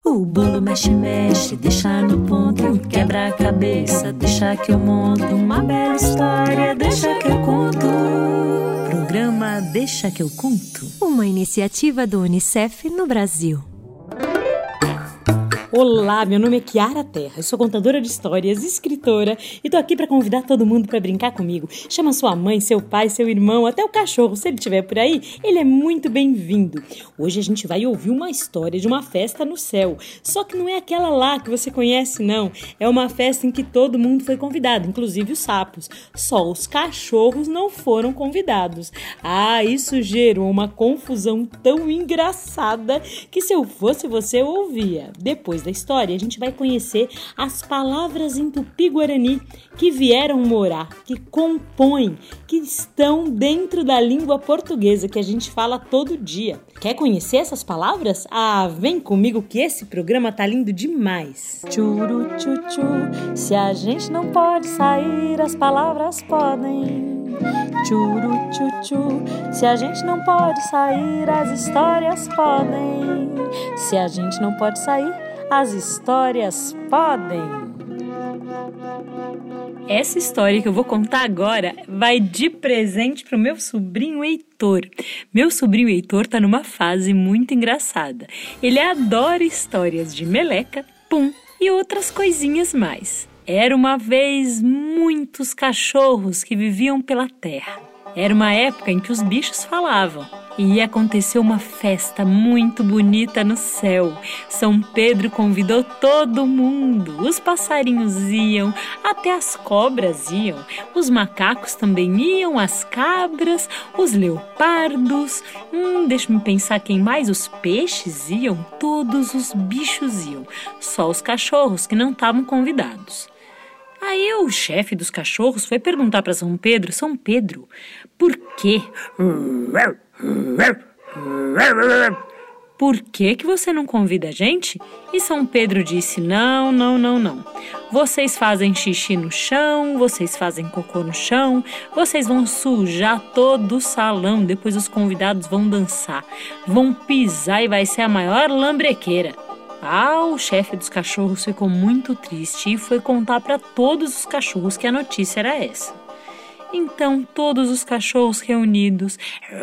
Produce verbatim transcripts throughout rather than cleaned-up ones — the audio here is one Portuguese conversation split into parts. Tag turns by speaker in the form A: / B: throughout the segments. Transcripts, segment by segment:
A: O bolo mexe, mexe, deixa no ponto. Quebra a cabeça, deixa que eu monto. Uma bela história, deixa que eu conto. Programa Deixa que eu conto.
B: Uma iniciativa do Unicef no Brasil.
C: Olá, meu nome é Kiara Terra, eu sou contadora de histórias, escritora e tô aqui para convidar todo mundo para brincar comigo. Chama sua mãe, seu pai, seu irmão, até o cachorro, se ele estiver por aí, ele é muito bem-vindo. Hoje a gente vai ouvir uma história de uma festa no céu, só que não é aquela lá que você conhece, não. É uma festa em que todo mundo foi convidado, inclusive os sapos. Só os cachorros não foram convidados. Ah, isso gerou uma confusão tão engraçada que se eu fosse você, eu ouvia. Depois da história, a gente vai conhecer as palavras em tupi-guarani que vieram morar, que compõem, que estão dentro da língua portuguesa que a gente fala todo dia. Quer conhecer essas palavras? Ah, vem comigo que esse programa tá lindo demais. Churu chuchu, se a gente não pode sair, as palavras podem. Churu chuchu, se a gente não pode sair, as histórias podem. Se a gente não pode sair, as histórias podem. Essa história que eu vou contar agora vai de presente pro meu sobrinho Heitor. Meu sobrinho Heitor tá numa fase muito engraçada. Ele adora histórias de meleca, pum e outras coisinhas mais. Era uma vez muitos cachorros que viviam pela terra. Era uma época em que os bichos falavam. E ia acontecer uma festa muito bonita no céu. São Pedro convidou todo mundo. Os passarinhos iam, até as cobras iam. Os macacos também iam, as cabras, os leopardos. Hum, deixa-me pensar quem mais. Os peixes iam, todos os bichos iam. Só os cachorros que não estavam convidados. Aí o chefe dos cachorros foi perguntar para São Pedro, São Pedro, por quê? Por que que você não convida a gente? E São Pedro disse, não, não, não, não. Vocês fazem xixi no chão, vocês fazem cocô no chão, vocês vão sujar todo o salão, depois os convidados vão dançar, vão pisar e vai ser a maior lambrequeira. Ah, o chefe dos cachorros ficou muito triste e foi contar para todos os cachorros que a notícia era essa. Então, todos os cachorros reunidos...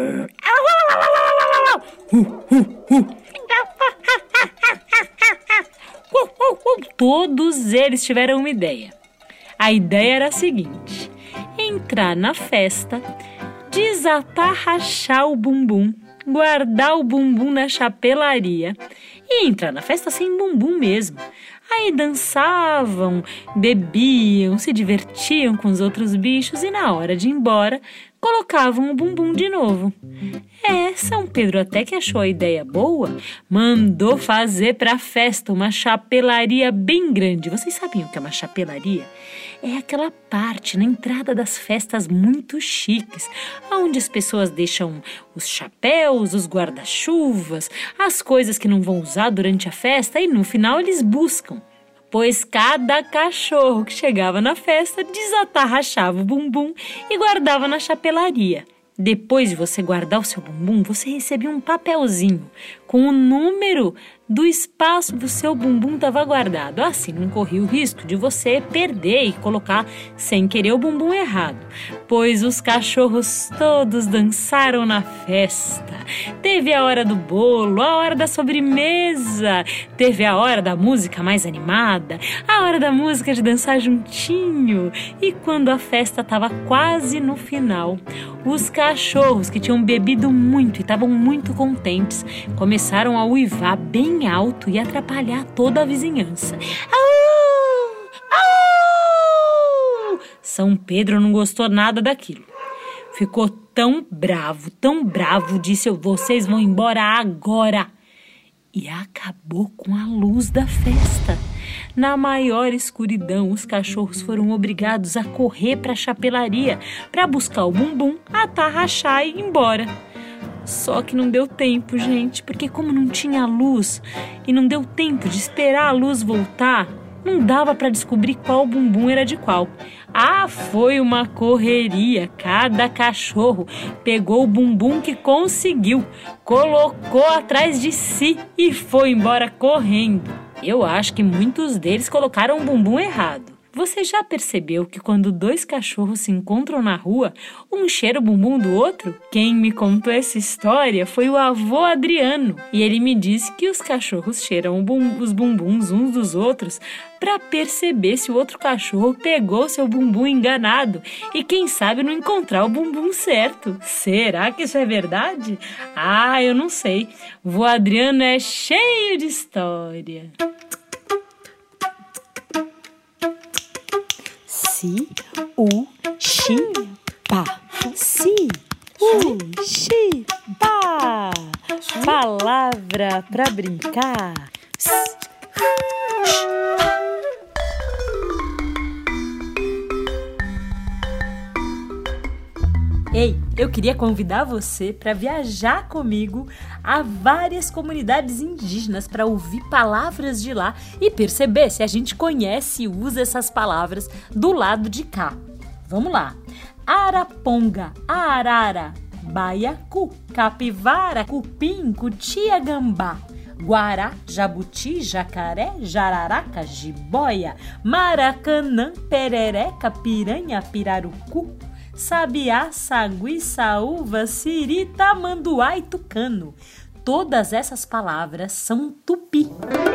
C: Todos eles tiveram uma ideia. A ideia era a seguinte: entrar na festa, desatarrachar o bumbum, guardar o bumbum na chapelaria e entrar na festa sem bumbum mesmo. Aí dançavam, bebiam, se divertiam com os outros bichos e na hora de ir embora colocavam o bumbum de novo. É, São Pedro até que achou a ideia boa, mandou fazer para a festa uma chapelaria bem grande. Vocês sabem o que é uma chapelaria? É aquela parte na entrada das festas muito chiques, onde as pessoas deixam os chapéus, os guarda-chuvas, as coisas que não vão usar durante a festa e no final eles buscam. Pois cada cachorro que chegava na festa desatarrachava o bumbum e guardava na chapelaria. Depois de você guardar o seu bumbum, você recebia um papelzinho com o número do espaço do seu bumbum estava guardado. Assim não corria o risco de você perder e colocar sem querer o bumbum errado. Pois os cachorros todos dançaram na festa. Teve a hora do bolo, a hora da sobremesa, teve a hora da música mais animada, a hora da música de dançar juntinho. E quando a festa estava quase no final, os cachorros que tinham bebido muito e estavam muito contentes começaram a uivar bem alto e atrapalhar toda a vizinhança. Au! Au! São Pedro não gostou nada daquilo. Ficou tão bravo, tão bravo, disse, vocês vão embora agora. E acabou com a luz da festa. Na maior escuridão, os cachorros foram obrigados a correr para a chapelaria para buscar o bumbum, atarrachar e ir embora. Só que não deu tempo, gente, porque como não tinha luz e não deu tempo de esperar a luz voltar, Não dava para descobrir qual bumbum era de qual. Ah, foi uma correria. Cada cachorro pegou o bumbum que conseguiu, colocou atrás de si e foi embora correndo. Eu acho que muitos deles colocaram o bumbum errado. Você já percebeu que quando dois cachorros se encontram na rua, um cheira o bumbum do outro? Quem me contou essa história foi o avô Adriano. E ele me disse que os cachorros cheiram os bumbuns uns dos outros para perceber se o outro cachorro pegou seu bumbum enganado e quem sabe não encontrar o bumbum certo. Será que isso é verdade? Ah, eu não sei. O avô Adriano é cheio de história.
B: Si, u, xi, pa. Si, u, xi, pa. Palavra pra brincar. Psst.
C: Ei, eu queria convidar você para viajar comigo a várias comunidades indígenas para ouvir palavras de lá e perceber se a gente conhece e usa essas palavras do lado de cá. Vamos lá. Araponga, arara, baiacu, capivara, cupim, cutia, gambá. Guará, jabuti, jacaré, jararaca, jiboia, maracanã, perereca, piranha, pirarucu, sabiá, sagui, saúva, siri, tamanduá e tucano. Todas essas palavras são tupi.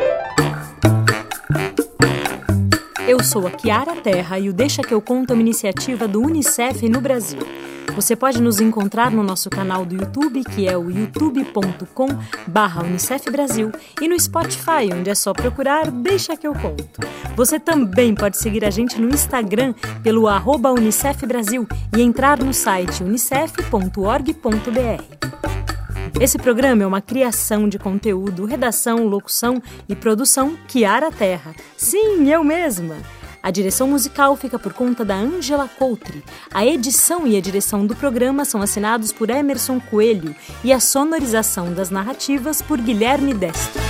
B: Eu sou a Kiara Terra e o Deixa que eu conto é uma iniciativa do Unicef no Brasil. Você pode nos encontrar no nosso canal do YouTube, que é o youtube ponto com barra Unicef Brasil, e no Spotify, onde é só procurar Deixa que eu conto. Você também pode seguir a gente no Instagram pelo arroba Unicef Brasil e entrar no site unicef ponto org ponto br. Esse programa é uma criação de conteúdo, redação, locução e produção Kiara Terra. Sim, eu mesma! A direção musical fica por conta da Ângela Coutri. A edição e a direção do programa são assinados por Emerson Coelho e a sonorização das narrativas por Guilherme Destro.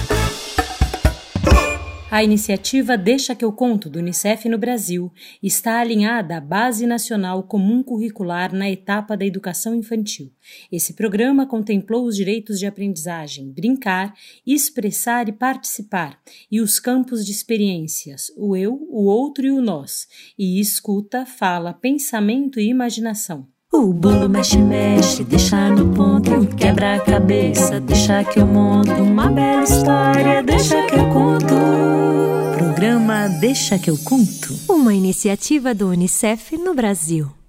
B: A iniciativa Deixa que eu conto do Unicef no Brasil está alinhada à Base Nacional Comum Curricular na etapa da educação infantil. Esse programa contemplou os direitos de aprendizagem, brincar, expressar e participar, e os campos de experiências, o eu, o outro e o nós, e escuta, fala, pensamento e imaginação.
A: O bolo mexe, mexe, deixa no ponto, quebra a cabeça, deixa que eu monto uma bela história, deixa que eu conto. Programa Deixa que eu conto.
B: Uma iniciativa do Unicef no Brasil.